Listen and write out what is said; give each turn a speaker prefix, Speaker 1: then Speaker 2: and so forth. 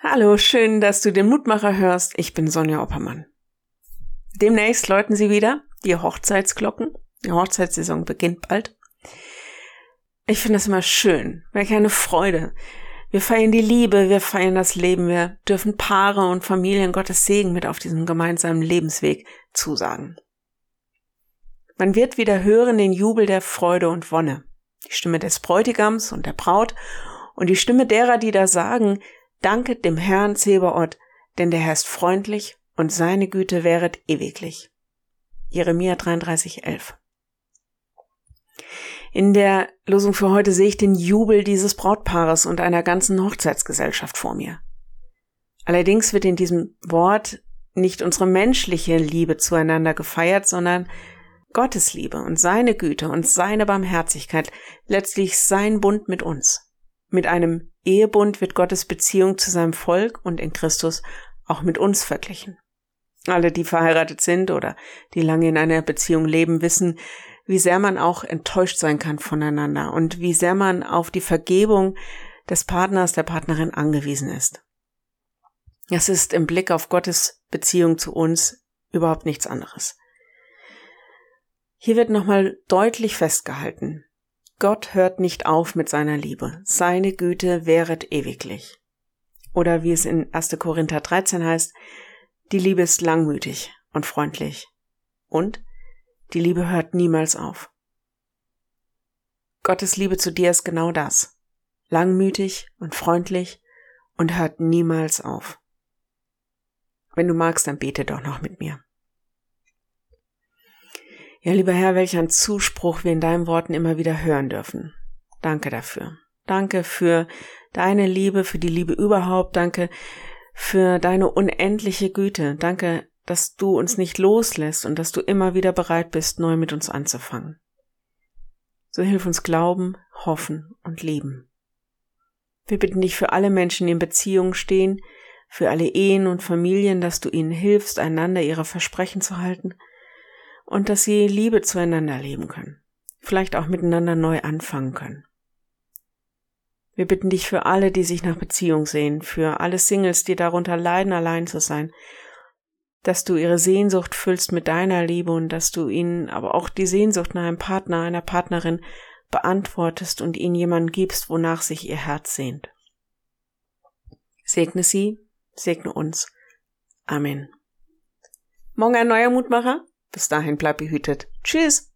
Speaker 1: Hallo, schön, dass du den Mutmacher hörst. Ich bin Sonja Oppermann. Demnächst läuten sie wieder, die Hochzeitsglocken. Die Hochzeitssaison beginnt bald. Ich finde das immer schön, welch eine Freude. Wir feiern die Liebe, wir feiern das Leben, wir dürfen Paare und Familien Gottes Segen mit auf diesem gemeinsamen Lebensweg zusagen. Man wird wieder hören den Jubel der Freude und Wonne, die Stimme des Bräutigams und der Braut und die Stimme derer, die da sagen: Danket dem Herrn Zebaoth, denn der Herr ist freundlich und seine Güte währet ewiglich. Jeremia 33,11. In der Losung für heute sehe ich den Jubel dieses Brautpaares und einer ganzen Hochzeitsgesellschaft vor mir. Allerdings wird in diesem Wort nicht unsere menschliche Liebe zueinander gefeiert, sondern Gottes Liebe und seine Güte und seine Barmherzigkeit, letztlich sein Bund mit uns. Mit einem Ehebund wird Gottes Beziehung zu seinem Volk und in Christus auch mit uns verglichen. Alle, die verheiratet sind oder die lange in einer Beziehung leben, wissen, wie sehr man auch enttäuscht sein kann voneinander und wie sehr man auf die Vergebung des Partners, der Partnerin angewiesen ist. Das ist im Blick auf Gottes Beziehung zu uns überhaupt nichts anderes. Hier wird nochmal deutlich festgehalten: Gott hört nicht auf mit seiner Liebe. Seine Güte währet ewiglich. Oder wie es in 1. Korinther 13 heißt, die Liebe ist langmütig und freundlich. Und die Liebe hört niemals auf. Gottes Liebe zu dir ist genau das. Langmütig und freundlich und hört niemals auf. Wenn du magst, dann bete doch noch mit mir. Ja, lieber Herr, welch ein Zuspruch wir in deinen Worten immer wieder hören dürfen. Danke dafür. Danke für deine Liebe, für die Liebe überhaupt. Danke für deine unendliche Güte. Danke, dass du uns nicht loslässt und dass du immer wieder bereit bist, neu mit uns anzufangen. So hilf uns glauben, hoffen und lieben. Wir bitten dich für alle Menschen, die in Beziehungen stehen, für alle Ehen und Familien, dass du ihnen hilfst, einander ihre Versprechen zu halten, und dass sie Liebe zueinander leben können, vielleicht auch miteinander neu anfangen können. Wir bitten dich für alle, die sich nach Beziehung sehen, für alle Singles, die darunter leiden, allein zu sein, dass du ihre Sehnsucht füllst mit deiner Liebe und dass du ihnen aber auch die Sehnsucht nach einem Partner, einer Partnerin beantwortest und ihnen jemanden gibst, wonach sich ihr Herz sehnt. Segne sie, segne uns. Amen. Morgen ein neuer Mutmacher. Bis dahin bleib behütet. Tschüss.